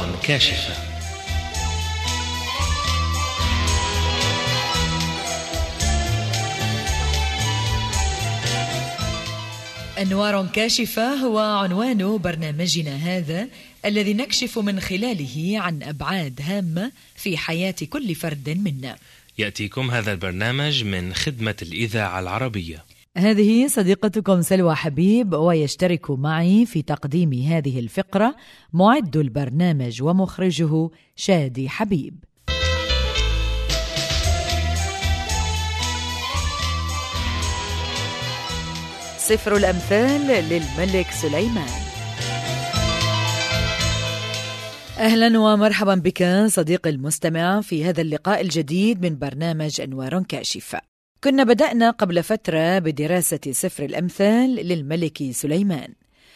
كاشفة. أنوار كاشفة هو عنوان برنامجنا هذا، الذي نكشف من خلاله عن أبعاد هامة في حياة كل فرد منا. يأتيكم هذا البرنامج من خدمة الإذاعة العربية. هذه صديقتكم سلوى حبيب، ويشترك معي في تقديم هذه الفقرة معد البرنامج ومخرجه شادي حبيب. سفر الأمثال للملك سليمان. أهلا ومرحبا بك صديقي المستمع في هذا اللقاء الجديد من برنامج أنوار كاشفة. كنا بدأنا قبل فترة بدراسة سفر الأمثال للملك سليمان،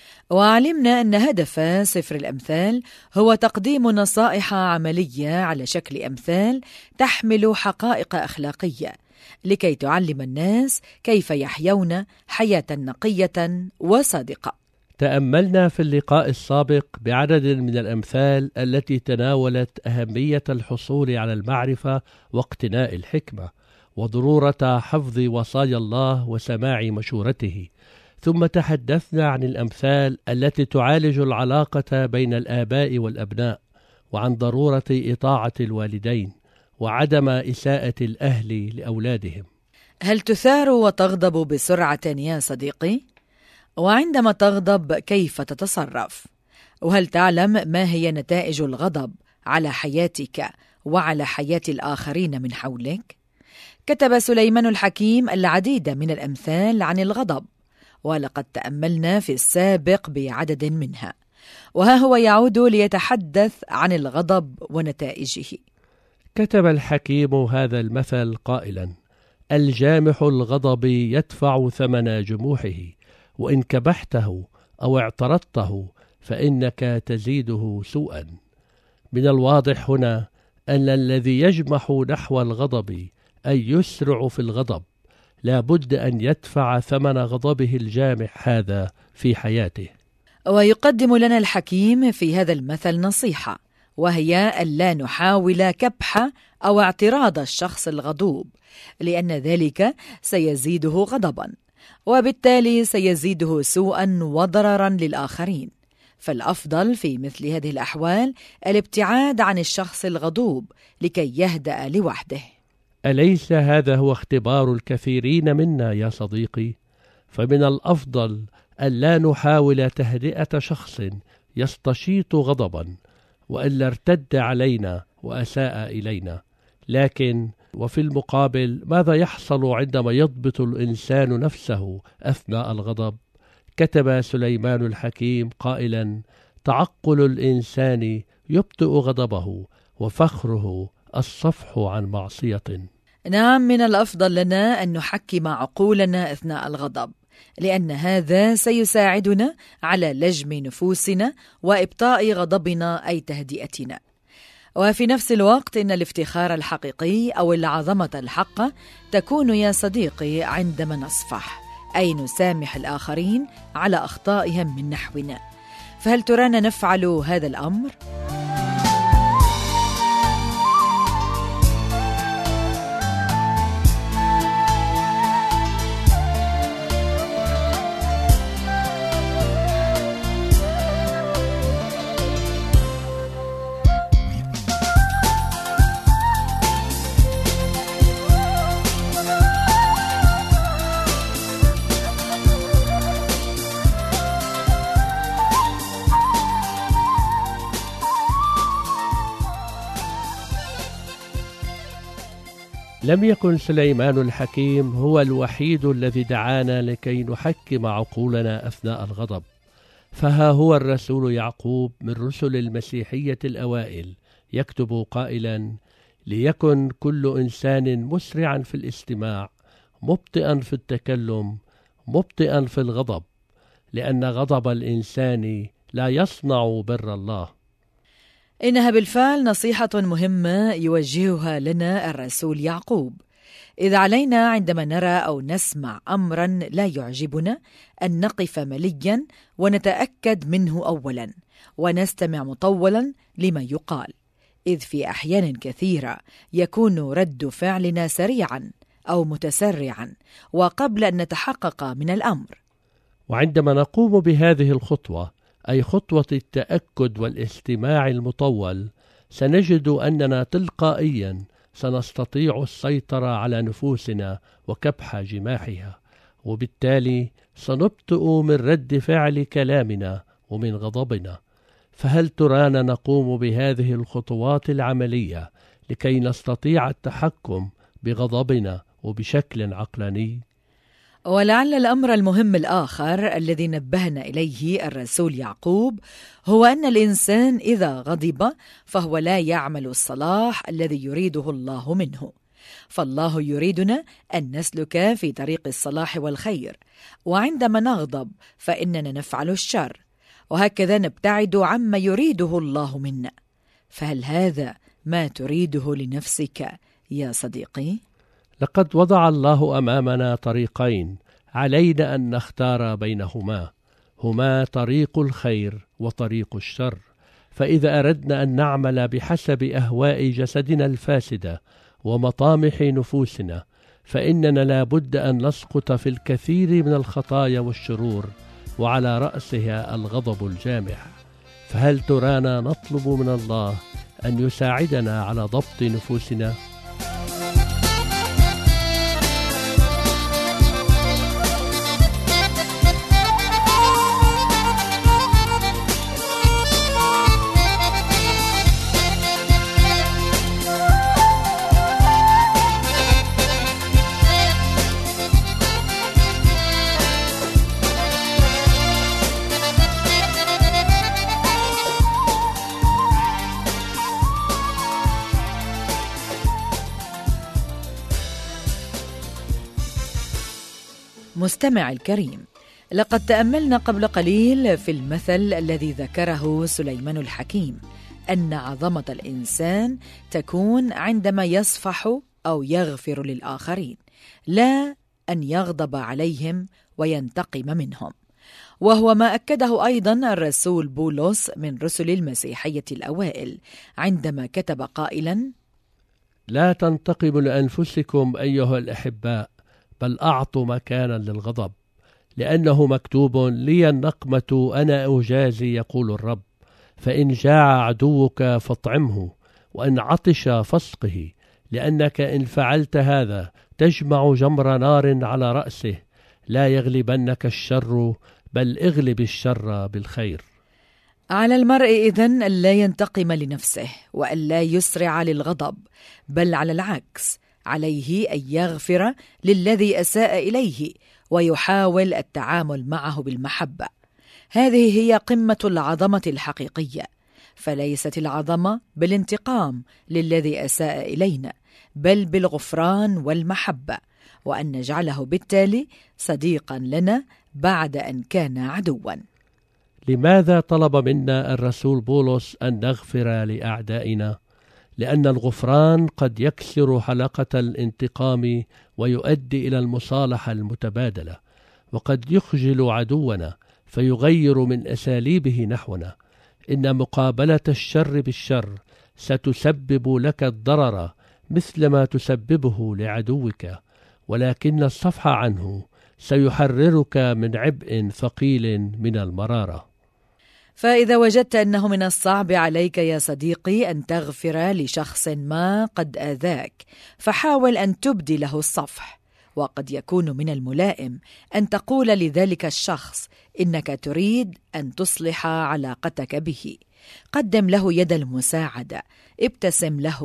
وعلمنا أن هدف سفر الأمثال هو تقديم نصائح عملية على شكل أمثال تحمل حقائق أخلاقية لكي تعلم الناس كيف يحيون حياة نقية وصادقة. تأملنا في اللقاء السابق بعدد من الأمثال التي تناولت أهمية الحصول على المعرفة واقتناء الحكمة وضرورة حفظ وصايا الله وسماع مشورته، ثم تحدثنا عن الأمثال التي تعالج العلاقة بين الآباء والأبناء، وعن ضرورة إطاعة الوالدين وعدم إساءة الأهل لأولادهم. هل تثار وتغضب بسرعة يا صديقي؟ وعندما تغضب كيف تتصرف؟ وهل تعلم ما هي نتائج الغضب على حياتك وعلى حياة الآخرين من حولك؟ كتب سليمان الحكيم العديد من الأمثال عن الغضب، ولقد تأملنا في السابق بعدد منها، وها هو يعود ليتحدث عن الغضب ونتائجه. كتب الحكيم هذا المثل قائلا: الجامح الغضب يدفع ثمن جموحه، وإن كبحته أو اعترضته فإنك تزيده سوءا. من الواضح هنا أن الذي يجمح نحو الغضب أي يسرع في الغضب لا بد أن يدفع ثمن غضبه الجامح هذا في حياته. ويقدم لنا الحكيم في هذا المثل نصيحة، وهي ألا نحاول كبح أو اعتراض الشخص الغضوب، لأن ذلك سيزيده غضبا، وبالتالي سيزيده سوءا وضررا للآخرين. فالأفضل في مثل هذه الأحوال الابتعاد عن الشخص الغضوب لكي يهدأ لوحده. أليس هذا هو اختبار الكثيرين منا يا صديقي؟ فمن الأفضل ألا نحاول تهدئة شخص يستشيط غضبا وإلا ارتد علينا وأساء إلينا. لكن وفي المقابل ماذا يحصل عندما يضبط الإنسان نفسه أثناء الغضب؟ كتب سليمان الحكيم قائلا: تعقل الإنسان يبطئ غضبه، وفخره الصفح عن معصية. نعم، من الأفضل لنا أن نحكم عقولنا أثناء الغضب، لأن هذا سيساعدنا على لجم نفوسنا وإبطاء غضبنا أي تهدئتنا. وفي نفس الوقت إن الافتخار الحقيقي أو العظمة الحقة تكون يا صديقي عندما نصفح، أي نسامح الآخرين على أخطائهم من نحونا. فهل ترانا نفعل هذا الأمر؟ لم يكن سليمان الحكيم هو الوحيد الذي دعانا لكي نحكم عقولنا أثناء الغضب، فها هو الرسول يعقوب من رسل المسيحية الأوائل يكتب قائلا: ليكن كل إنسان مسرعا في الاستماع، مبطئا في التكلم، مبطئا في الغضب، لأن غضب الإنسان لا يصنع بر الله. إنها بالفعل نصيحة مهمة يوجهها لنا الرسول يعقوب، إذ علينا عندما نرى أو نسمع أمرا لا يعجبنا أن نقف مليا ونتأكد منه أولا ونستمع مطولا لما يقال، إذ في أحيان كثيرة يكون رد فعلنا سريعا أو متسرعا وقبل أن نتحقق من الأمر. وعندما نقوم بهذه الخطوة، أي خطوة التأكد والاستماع المطول، سنجد أننا تلقائيا سنستطيع السيطرة على نفوسنا وكبح جماحها، وبالتالي سنبطئ من رد فعل كلامنا ومن غضبنا. فهل ترانا نقوم بهذه الخطوات العملية لكي نستطيع التحكم بغضبنا وبشكل عقلاني؟ ولعل الأمر المهم الآخر الذي نبهنا إليه الرسول يعقوب هو أن الإنسان إذا غضب فهو لا يعمل الصلاح الذي يريده الله منه، فالله يريدنا أن نسلك في طريق الصلاح والخير، وعندما نغضب فإننا نفعل الشر، وهكذا نبتعد عما يريده الله منا. فهل هذا ما تريده لنفسك يا صديقي؟ لقد وضع الله أمامنا طريقين علينا أن نختار بينهما، هما طريق الخير وطريق الشر. فإذا أردنا أن نعمل بحسب أهواء جسدنا الفاسدة ومطامح نفوسنا، فإننا لا بد أن نسقط في الكثير من الخطايا والشرور، وعلى رأسها الغضب الجامح. فهل ترانا نطلب من الله أن يساعدنا على ضبط نفوسنا؟ مستمع الكريم، لقد تأملنا قبل قليل في المثل الذي ذكره سليمان الحكيم أن عظمة الإنسان تكون عندما يصفح أو يغفر للآخرين، لا أن يغضب عليهم وينتقم منهم. وهو ما أكده أيضا الرسول بولس من رسل المسيحية الأوائل عندما كتب قائلا: لا تنتقموا لأنفسكم أيها الأحباء، بل أعطوا مكانا للغضب، لأنه مكتوب: لي النقمة أنا أجازي يقول الرب، فإن جاع عدوك فاطعمه، وإن عطش فاسقه، لأنك إن فعلت هذا تجمع جمر نار على رأسه. لا يغلبنك الشر، بل اغلب الشر بالخير. على المرء إذن ألا ينتقم لنفسه وألا يسرع للغضب، بل على العكس عليه أن يغفر للذي أساء إليه ويحاول التعامل معه بالمحبة. هذه هي قمة العظمة الحقيقية، فليست العظمة بالانتقام للذي أساء إلينا، بل بالغفران والمحبة، وأن نجعله بالتالي صديقا لنا بعد أن كان عدوا. لماذا طلب منا الرسول بولس أن نغفر لأعدائنا؟ لأن الغفران قد يكسر حلقة الانتقام ويؤدي إلى المصالحة المتبادلة، وقد يخجل عدونا فيغير من أساليبه نحونا. إن مقابلة الشر بالشر ستسبب لك الضرر مثلما تسببه لعدوك، ولكن الصفح عنه سيحررك من عبء ثقيل من المرارة. فإذا وجدت أنه من الصعب عليك يا صديقي أن تغفر لشخص ما قد آذاك، فحاول أن تبدي له الصفح. وقد يكون من الملائم أن تقول لذلك الشخص إنك تريد أن تصلح علاقتك به. قدم له يد المساعدة، ابتسم له،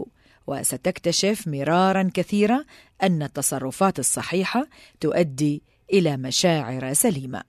وستكتشف مرارا كثيرة أن التصرفات الصحيحة تؤدي إلى مشاعر سليمة.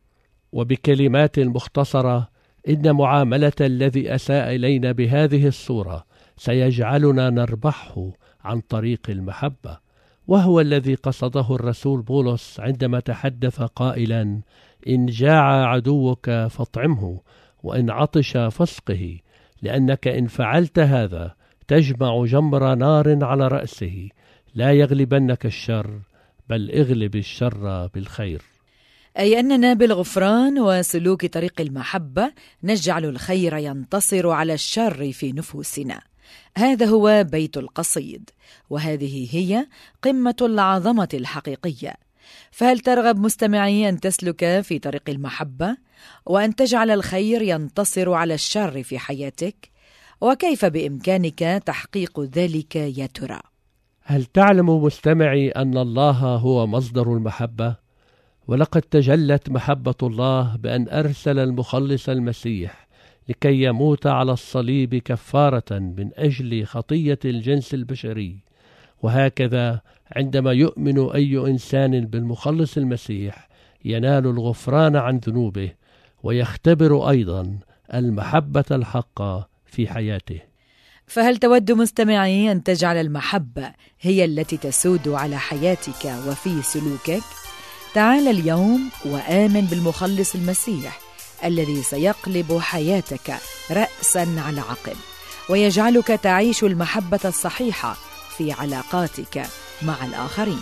وبكلمات مختصرة، إن معاملة الذي أساء إلينا بهذه الصورة سيجعلنا نربحه عن طريق المحبة، وهو الذي قصده الرسول بولس عندما تحدث قائلا: إن جاع عدوك فاطعمه، وإن عطش فاسقه، لأنك إن فعلت هذا تجمع جمر نار على رأسه. لا يغلبنك الشر، بل اغلب الشر بالخير. أي أننا بالغفران وسلوك طريق المحبة نجعل الخير ينتصر على الشر في نفوسنا. هذا هو بيت القصيد، وهذه هي قمة العظمة الحقيقية. فهل ترغب مستمعي أن تسلك في طريق المحبة وأن تجعل الخير ينتصر على الشر في حياتك؟ وكيف بإمكانك تحقيق ذلك يا ترى؟ هل تعلم مستمعي أن الله هو مصدر المحبة؟ ولقد تجلت محبة الله بأن أرسل المخلص المسيح لكي يموت على الصليب كفارة من أجل خطية الجنس البشري. وهكذا عندما يؤمن أي إنسان بالمخلص المسيح ينال الغفران عن ذنوبه، ويختبر أيضا المحبة الحقة في حياته. فهل تود مستمعي أن تجعل المحبة هي التي تسود على حياتك وفي سلوكك؟ تعال اليوم وآمن بالمخلص المسيح الذي سيقلب حياتك رأسا على عقب، ويجعلك تعيش المحبة الصحيحة في علاقاتك مع الآخرين.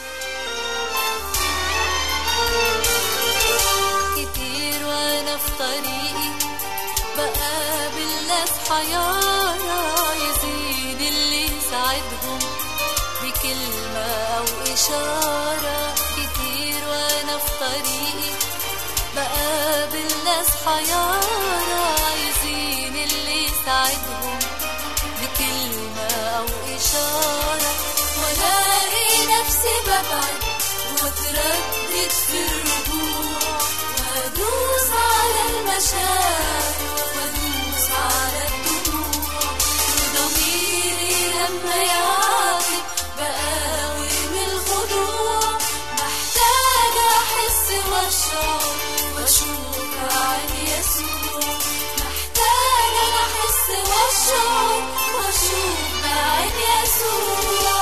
كتير وأنا في طريقي بقابل ناس حيارى، عايزين اللي يساعدهم بكلمة أو إشارة. كتير وأنا في طريقي بقابل ناس حيارى، عايزين اللي يساعدهم بكلمة أو إشارة. ولاقي نفسي ببعد واتردد في الرجوع، وادوس على المشاعر وادوس على الدموع، وضميري لما يعاتب بقاوم الخضوع. محتاجة أحس وأشعر وأشوف عن يسوع، محتاجة أحس وأشعر وأشوف عن يسوع.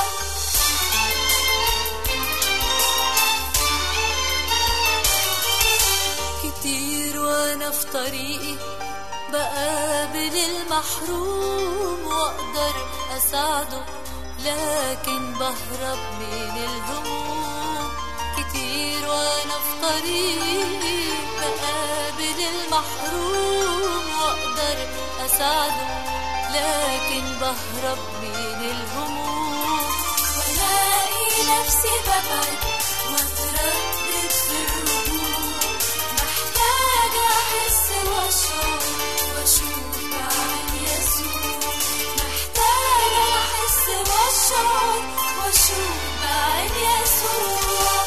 كتير وأنا في طريقي بقابل المحروم، وأقدر أساعده لكن بهرب من الهموم. كتير وأنا في طريقي بقابل المحروم، وأقدر أساعده لكن بهرب من الهموم. ولاقي نفسي ببعد واتردد في الرجوع، محتاجة أحس وأشعر وأشوف عن يسوع، محتاجة أحس وأشعر وأشوف عن يسوع.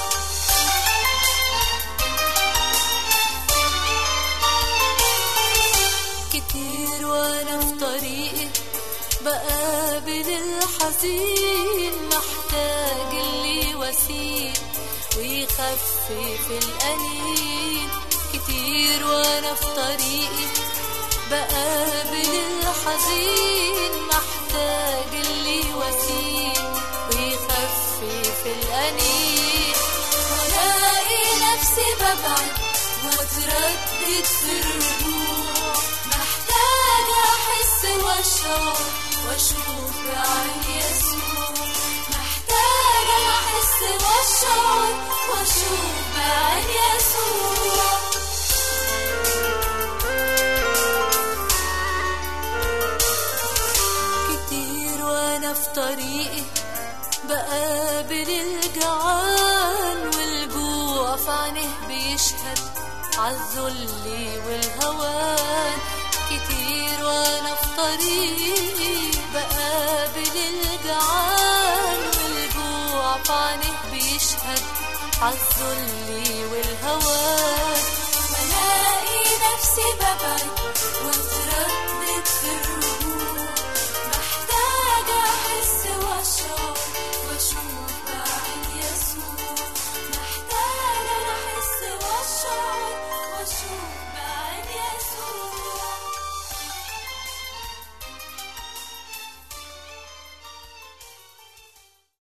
كتير وأنا في طريقي بقابل الحزين، محتاج اللي وسيل ويخفف الأنين. كتير وأنا في طريقي بقابل الحزين، محتاج اللي وسيل ويخفف الأنين. ولاقي نفسي ببعد واتردد في الرجوع، محتاجة أحس وأشعر وأشوف عن يسوع، محتاجة أحس وأشعر وأشوف عن يسوع. كتير وأنا في طريقي بقابل الجوعان، والجوع في عينيه بيشهد عالذل والهوان. كتير وأنا في طريقي بقابل الجوعان، والجوع في عينيه بيشهد عالذل والهوان. ولاقي نفسي